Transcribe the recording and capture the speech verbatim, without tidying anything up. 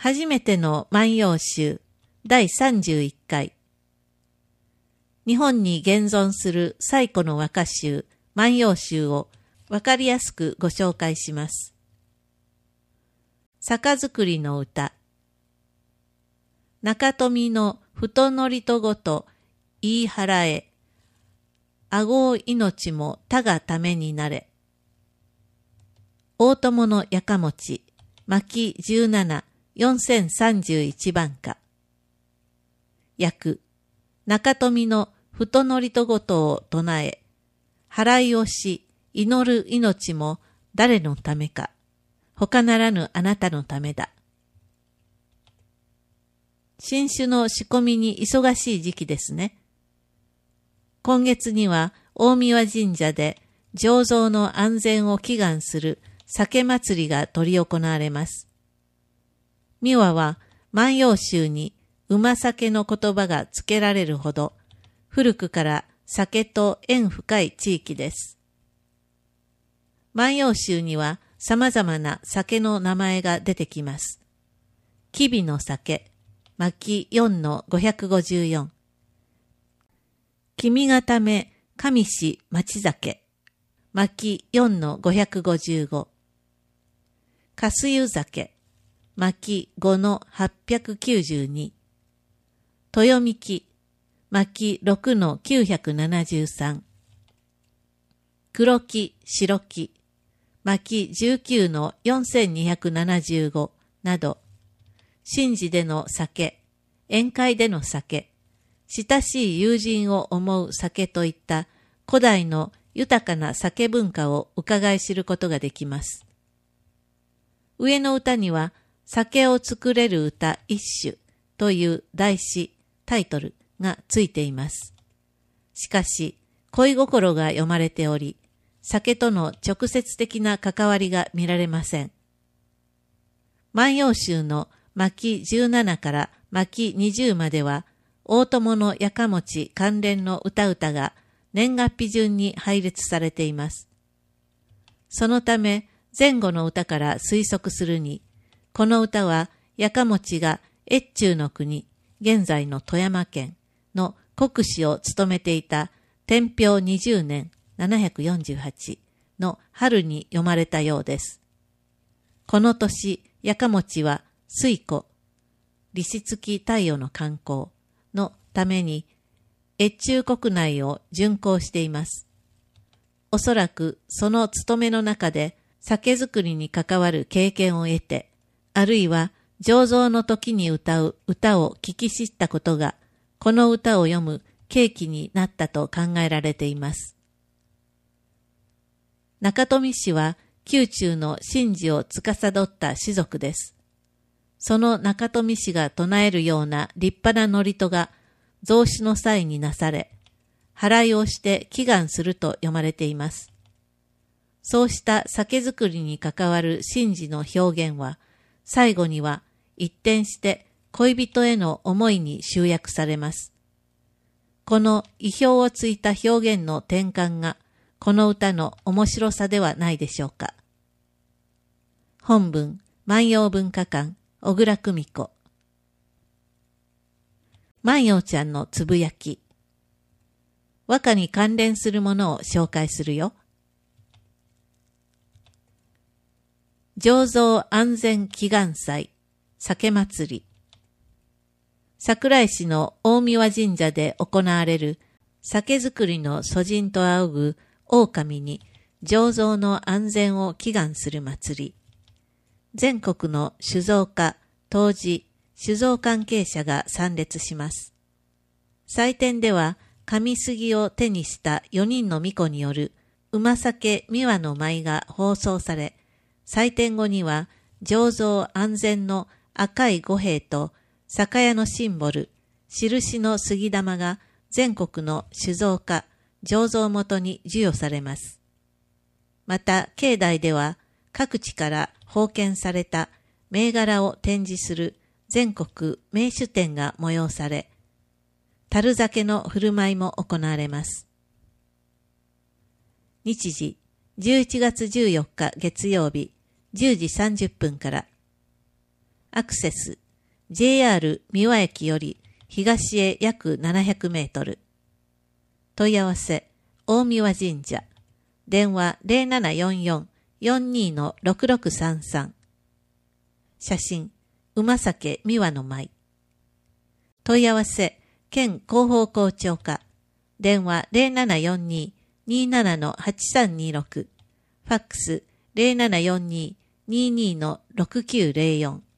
初めての万葉集だいさんじゅういっかい。日本に現存する最古の和歌集万葉集をわかりやすくご紹介します。酒造りの歌。中富の太乗りとごと言い払え、あごう命も他がためになれ。大友のやかもち、巻じゅうなな、よんせんさんじゅういちばんか。訳、中富の太乗りとごとを唱え、払いをし、祈る命も誰のためか、他ならぬあなたのためだ。新酒の仕込みに忙しい時期ですね。今月には大神神社で醸造の安全を祈願する酒祭りが執り行われます。三輪は万葉集に馬酒の言葉が付けられるほど古くから酒と縁深い地域です。万葉集には様々な酒の名前が出てきます。吉備の酒、巻よんのごひゃくごじゅうよん。君がため上市町酒、巻よんのごひゃくごじゅうご。かす湯酒、巻ごのはっぴゃくきゅうじゅうに。豊みき、巻ろくのきゅうひゃくななじゅうさん。黒木、白木、巻じゅうきゅうのよんせんにひゃくななじゅうごなど、神事での酒、宴会での酒、親しい友人を思う酒といった古代の豊かな酒文化を伺い知ることができます。上の歌には、酒を作れる歌一首という題詩、タイトルがついています。しかし、恋心が読まれており、酒との直接的な関わりが見られません。万葉集の巻じゅうななから巻にじゅうまでは、大友のやかもち関連の歌々が年月日順に配列されています。そのため、前後の歌から推測するに、この歌はやかもちが越中の国、現在の富山県の国司を務めていた天平にじゅうねんななひゃくよんじゅうはちの春に読まれたようです。この年、やかもちは水庫、利子付き太陽の観光のために越中国内を巡行しています。おそらくその務めの中で酒造りに関わる経験を得て、あるいは醸造の時に歌う歌を聞き知ったことが、この歌を読む契機になったと考えられています。中富氏は宮中の神事を司った士族です。その中富氏が唱えるような立派な祝詞が増酒の際になされ、払いをして祈願すると読まれています。そうした酒造りに関わる神事の表現は、最後には一転して恋人への思いに集約されます。この意表をついた表現の転換が、この歌の面白さではないでしょうか。本文、万葉文化館、小倉久美子。万葉ちゃんのつぶやき。和歌に関連するものを紹介するよ。醸造安全祈願祭、酒祭り。桜井市の大神神社で行われる酒造りの祖人と仰ぐ狼に醸造の安全を祈願する祭り。全国の酒造家、杜氏、酒造関係者が参列します。祭典では、神杉を手にしたよにんの巫女による馬酒三輪の舞が放送され、祭典後には醸造安全の赤い五兵と酒屋のシンボル、印の杉玉が全国の酒造家、醸造元に授与されます。また、境内では各地から奉献された銘柄を展示する全国名酒展が催され、樽酒の振る舞いも行われます。日時、じゅういちがつじゅうよっか月曜日、じゅうじさんじゅっぷんから。 アクセス、ジェイアール 三輪駅より東へ約ななひゃくメートル。問い合わせ、大三輪神社。電話 ゼロななよんよん よんにー ろくろくさんさん。写真、馬酒三輪の舞。問い合わせ、県広報校長課。電話 ゼロななよんにー にーなな はちさんにろく。ファックス ゼロななよんにー にーにー ろくきゅうゼロよん。